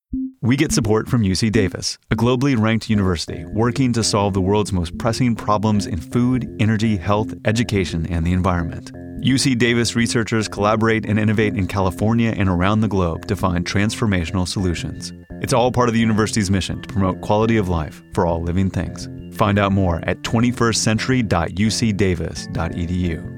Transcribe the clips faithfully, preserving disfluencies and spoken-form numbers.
We get support from U C Davis, a globally ranked university working to solve the world's most pressing problems in food, energy, health, education, and the environment. U C Davis researchers collaborate and innovate in California and around the globe to find transformational solutions. It's all part of the university's mission to promote quality of life for all living things. Find out more at twenty-first century dot u c davis dot e d u.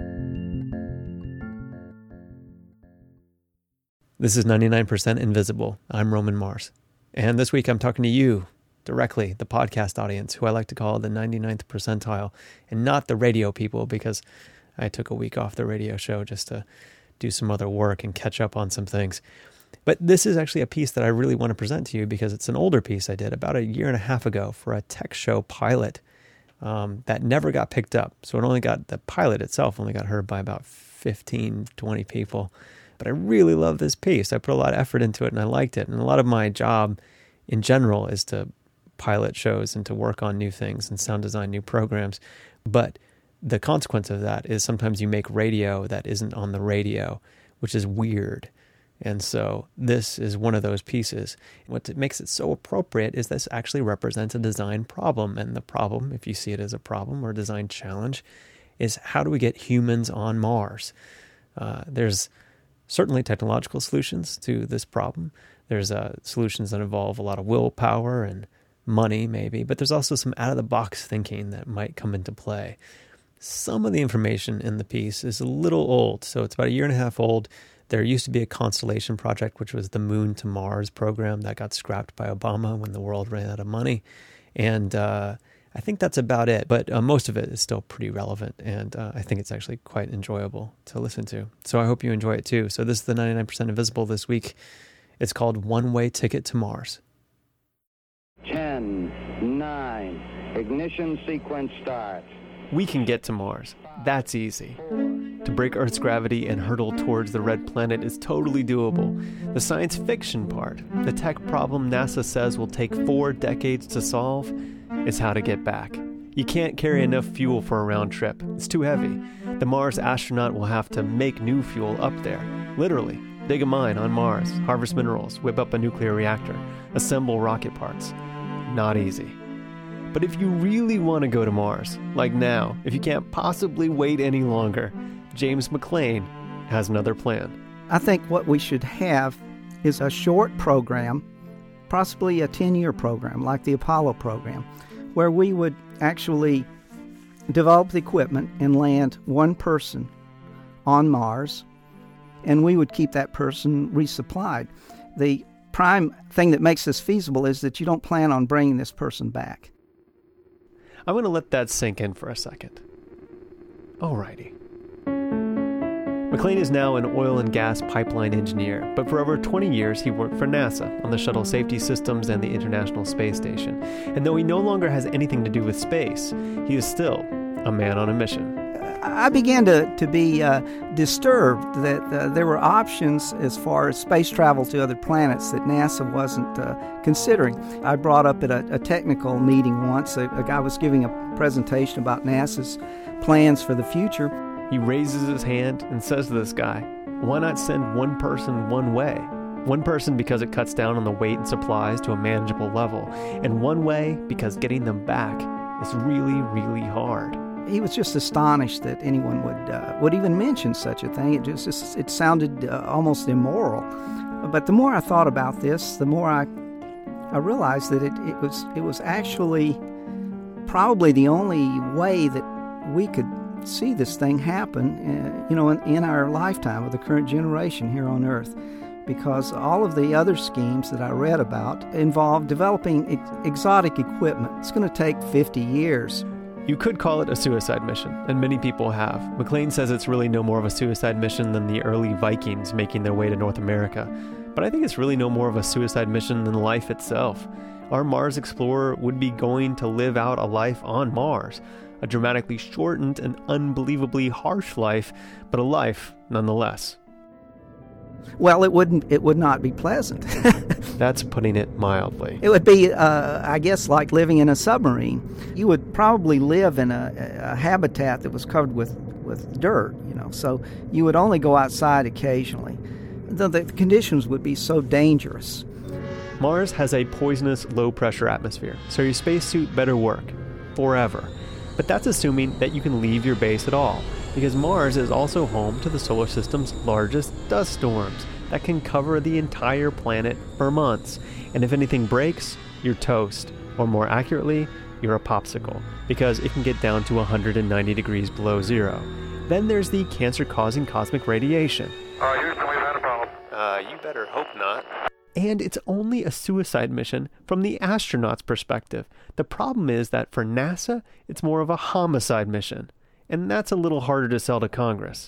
This is ninety-nine percent Invisible. I'm Roman Mars. And this week I'm talking to you directly, the podcast audience, who I like to call the ninety-ninth percentile, and not the radio people, because I took a week off the radio show just to do some other work and catch up on some things. But this is actually a piece that I really want to present to you because it's an older piece I did about a year and a half ago for a tech show pilot um, that never got picked up. So it only got, the pilot itself only got heard by about fifteen, twenty people. But I really love this piece. I put a lot of effort into it and I liked it. And a lot of my job in general is to pilot shows and to work on new things and sound design new programs. But the consequence of that is sometimes you make radio that isn't on the radio, which is weird. And so this is one of those pieces. What makes it so appropriate is this actually represents a design problem. And the problem, if you see it as a problem or a design challenge, is how do we get humans on Mars? Uh, there's certainly technological solutions to this problem. There's uh, solutions that involve a lot of willpower and money maybe, but there's also some out-of-the-box thinking that might come into play. Some of the information in the piece is a little old, so it's about a year and a half old. There used to be a Constellation project, which was the Moon to Mars program that got scrapped by Obama when the world ran out of money. And uh, I think that's about it, but uh, most of it is still pretty relevant, and uh, I think it's actually quite enjoyable to listen to. So I hope you enjoy it too. So this is the ninety-nine percent Invisible this week. It's called One Way Ticket to Mars. ten, nine, ignition sequence starts. We can get to Mars. That's easy. To break Earth's gravity and hurtle towards the red planet is totally doable. The science fiction part, the tech problem NASA says will take four decades to solve, is how to get back. You can't carry enough fuel for a round trip. It's too heavy. The Mars astronaut will have to make new fuel up there. Literally. Dig a mine on Mars, harvest minerals, whip up a nuclear reactor, assemble rocket parts. Not easy. But if you really want to go to Mars, like now, if you can't possibly wait any longer, James McClain has another plan. I think what we should have is a short program, possibly a ten-year program, like the Apollo program, where we would actually develop the equipment and land one person on Mars, and we would keep that person resupplied. The prime thing that makes this feasible is that you don't plan on bringing this person back. I'm going to let that sink in for a second. Alrighty. McClain is now an oil and gas pipeline engineer, but for over twenty years he worked for NASA on the shuttle safety systems and the International Space Station. And though he no longer has anything to do with space, he is still a man on a mission. I began to, to be uh, disturbed that uh, there were options as far as space travel to other planets that NASA wasn't uh, considering. I brought up at a, a technical meeting once, a, a guy was giving a presentation about NASA's plans for the future. He raises his hand and says to this guy, why not send one person one way? One person because it cuts down on the weight and supplies to a manageable level, and one way because getting them back is really, really hard. He was just astonished that anyone would uh, would even mention such a thing. It just, just it sounded uh, almost immoral. But the more I thought about this, the more I I realized that it, it was it was actually probably the only way that we could see this thing happen, uh, you know, in, in our lifetime of the current generation here on Earth. Because all of the other schemes that I read about involve developing ex- exotic equipment. It's going to take fifty years. You could call it a suicide mission, and many people have. McClain says it's really no more of a suicide mission than the early Vikings making their way to North America. But I think it's really no more of a suicide mission than life itself. Our Mars explorer would be going to live out a life on Mars, a dramatically shortened and unbelievably harsh life, but a life nonetheless. Well, it wouldn't. It would not be pleasant. That's putting it mildly. It would be, uh, I guess, like living in a submarine. You would probably live in a, a habitat that was covered with, with dirt, you know, so you would only go outside occasionally. The, the conditions would be so dangerous. Mars has a poisonous low-pressure atmosphere, so your spacesuit better work. Forever. But that's assuming that you can leave your base at all, because Mars is also home to the solar system's largest dust storms that can cover the entire planet for months. And if anything breaks, you're toast. Or more accurately, you're a popsicle, because it can get down to one hundred ninety degrees below zero. Then there's the cancer-causing cosmic radiation. Uh, Houston, we've had a problem. Uh, you better hope not. And it's only a suicide mission from the astronaut's perspective. The problem is that for NASA, it's more of a homicide mission. And that's a little harder to sell to Congress.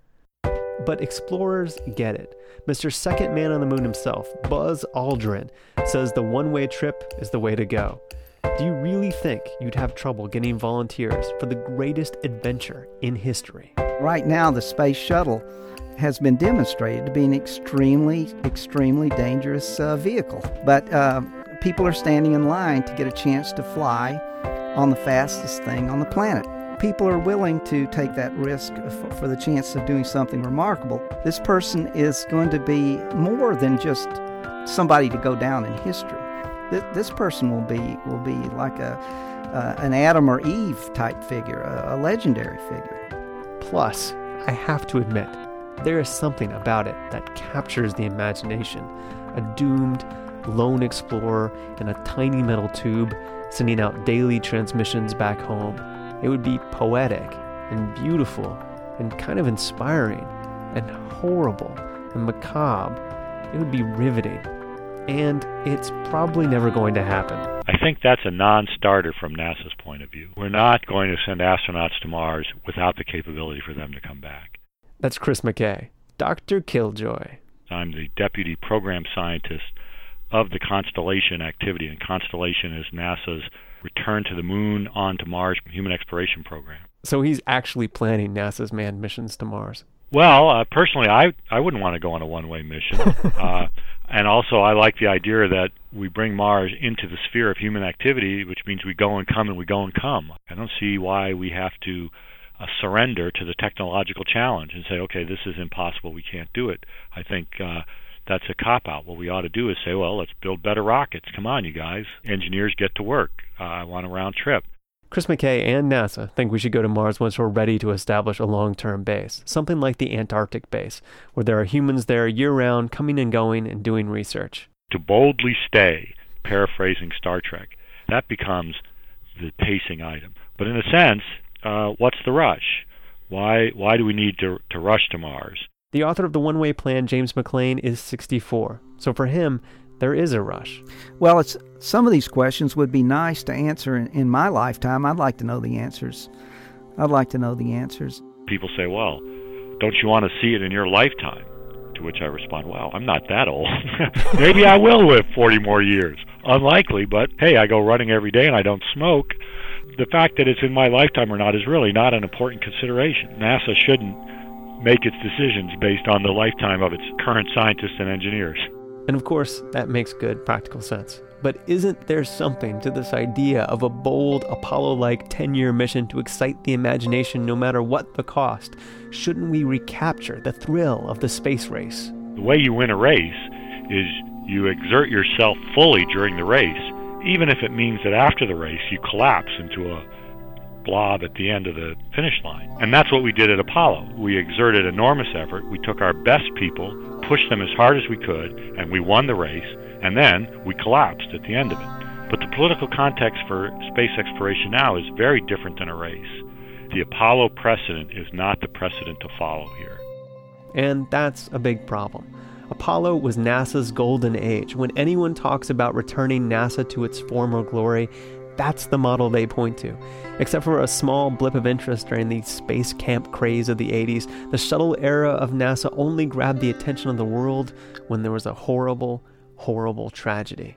But explorers get it. Mister Second Man on the Moon himself, Buzz Aldrin, says the one-way trip is the way to go. Do you really think you'd have trouble getting volunteers for the greatest adventure in history? Right now, the space shuttle has been demonstrated to be an extremely, extremely dangerous uh, vehicle. But uh, people are standing in line to get a chance to fly on the fastest thing on the planet. People are willing to take that risk for, for the chance of doing something remarkable. This person is going to be more than just somebody to go down in history. This, this person will be will be like a uh, an Adam or Eve type figure, a, a legendary figure. Plus, I have to admit, there is something about it that captures the imagination. A doomed, lone explorer in a tiny metal tube sending out daily transmissions back home. It would be poetic and beautiful and kind of inspiring and horrible and macabre. It would be riveting. And it's probably never going to happen. I think that's a non-starter from NASA's point of view. We're not going to send astronauts to Mars without the capability for them to come back. That's Chris McKay, Doctor Killjoy. I'm the deputy program scientist of the Constellation activity, and Constellation is NASA's return to the moon, on to Mars human exploration program. So he's actually planning NASA's manned missions to Mars. Well, uh, personally, I, I wouldn't want to go on a one-way mission. uh, and also, I like the idea that we bring Mars into the sphere of human activity, which means we go and come and we go and come. I don't see why we have to uh, surrender to the technological challenge and say, okay, this is impossible, we can't do it. I think uh, that's a cop-out. What we ought to do is say, well, let's build better rockets. Come on, you guys. Engineers, get to work. Uh, I want a round trip. Chris McKay and NASA think we should go to Mars once we're ready to establish a long-term base, something like the Antarctic base, where there are humans there year-round coming and going and doing research. To boldly stay, paraphrasing Star Trek, that becomes the pacing item. But in a sense, uh, what's the rush? Why why do we need to, to rush to Mars? The author of The One-Way Plan, James McClain, is sixty-four. So for him, there is a rush. Well, it's some of these questions would be nice to answer in, in my lifetime. I'd like to know the answers. I'd like to know the answers. People say, well, don't you want to see it in your lifetime? To which I respond, well, I'm not that old. Maybe I will live forty more years. Unlikely, but hey, I go running every day and I don't smoke. The fact that it's in my lifetime or not is really not an important consideration. NASA shouldn't make its decisions based on the lifetime of its current scientists and engineers. And of course, that makes good practical sense. But isn't there something to this idea of a bold, Apollo-like ten-year mission to excite the imagination no matter what the cost? Shouldn't we recapture the thrill of the space race? The way you win a race is you exert yourself fully during the race, even if it means that after the race you collapse into a blob at the end of the finish line. And that's what we did at Apollo. We exerted enormous effort. We took our best people, pushed them as hard as we could, and we won the race, and then we collapsed at the end of it. But the political context for space exploration now is very different than a race. The Apollo precedent is not the precedent to follow here. And that's a big problem. Apollo was NASA's golden age. When anyone talks about returning NASA to its former glory, that's the model they point to. Except for a small blip of interest during the space camp craze of the eighties, the shuttle era of NASA only grabbed the attention of the world when there was a horrible, horrible tragedy.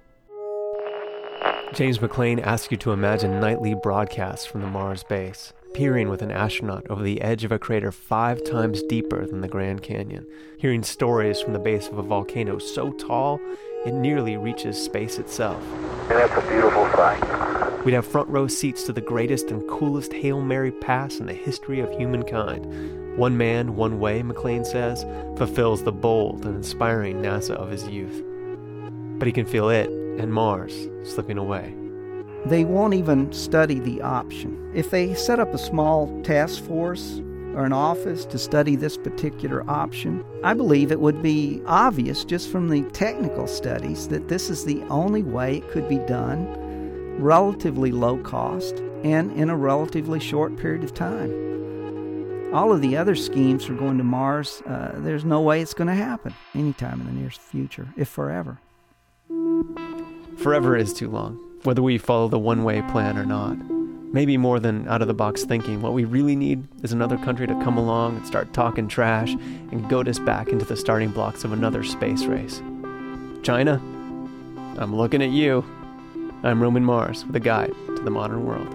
James McClain asks you to imagine nightly broadcasts from the Mars base, peering with an astronaut over the edge of a crater five times deeper than the Grand Canyon, hearing stories from the base of a volcano so tall it nearly reaches space itself. That's a beautiful sight. We'd have front row seats to the greatest and coolest Hail Mary pass in the history of humankind. One man, one way, McClain says, fulfills the bold and inspiring NASA of his youth. but he can feel it and Mars slipping away. They won't even study the option. If they set up a small task force or an office to study this particular option, I believe it would be obvious just from the technical studies that this is the only way it could be done, relatively low cost, and in a relatively short period of time. All of the other schemes for going to Mars, uh, there's no way it's going to happen anytime in the near future, if forever. Forever is too long, whether we follow the one-way plan or not. Maybe more than out-of-the-box thinking, what we really need is another country to come along and start talking trash and goad us back into the starting blocks of another space race. China, I'm looking at you. I'm Roman Mars with a guide to the modern world.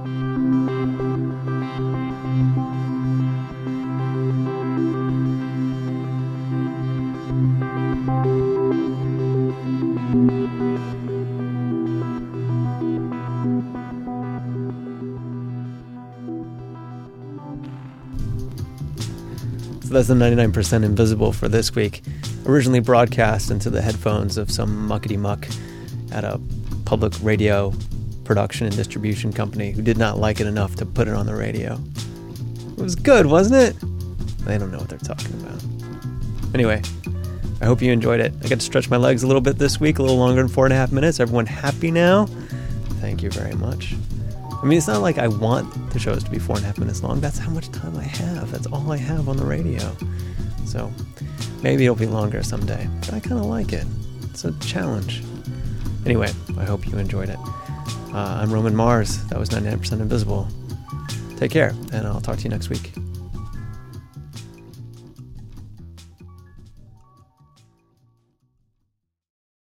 So that's the ninety-nine percent Invisible for this week. Originally broadcast into the headphones of some muckety-muck at a public radio production and distribution company who did not like it enough to put it on the radio. It was good, wasn't it? They don't know what they're talking about. Anyway, I hope you enjoyed it. I got to stretch my legs a little bit this week, a little longer than four and a half minutes. Everyone happy now? Thank you very much. I mean, it's not like I want the shows to be four and a half minutes long. That's how much time I have. That's all I have on the radio. So maybe it'll be longer someday. But I kind of like it. It's a challenge. Anyway, I hope you enjoyed it. Uh, I'm Roman Mars. That was ninety-nine percent Invisible. Take care, and I'll talk to you next week.